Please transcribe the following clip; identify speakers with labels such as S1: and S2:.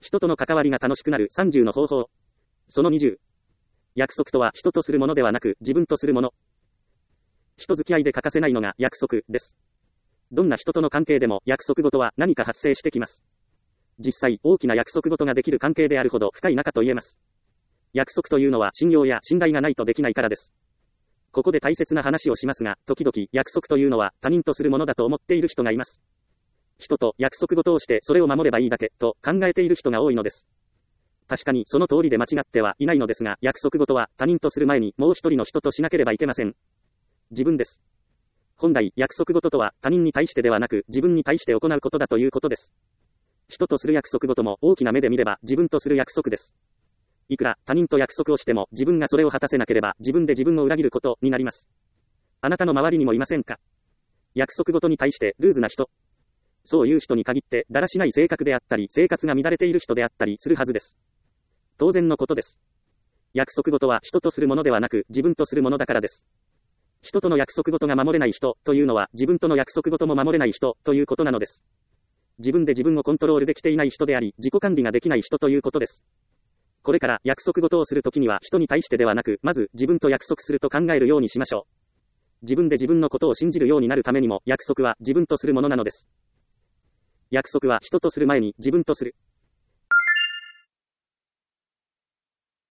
S1: 人との関わりが楽しくなる30の方法。その20。約束とは人とするものではなく自分とするもの。人付き合いで欠かせないのが約束です。どんな人との関係でも約束事は何か発生してきます。実際、大きな約束事ができる関係であるほど深い仲と言えます。約束というのは信用や信頼がないとできないからです。ここで大切な話をしますが、時々約束というのは他人とするものだと思っている人がいます。人と約束事をしてそれを守ればいいだけと考えている人が多いのです。確かにその通りで間違ってはいないのですが、約束事は他人とする前にもう一人の人としなければいけません。自分です。本来、約束事とは他人に対してではなく自分に対して行うことだということです。人とする約束事も大きな目で見れば自分とする約束です。いくら他人と約束をしても自分がそれを果たせなければ自分で自分を裏切ることになります。あなたの周りにもいませんか？約束事に対してルーズな人。そういう人に限ってだらしない性格であったり生活が乱れている人であったりするはずです。当然のことです。約束事は人とするものではなく自分とするものだからです。人との約束事が守れない人というのは自分との約束事も守れない人ということなのです。自分で自分をコントロールできていない人であり自己管理ができない人ということです。これから約束事をするときには人に対してではなくまず自分と約束すると考えるようにしましょう。自分で自分のことを信じるようになるためにも約束は自分とするものなのです。約束は人とする前に自分とする。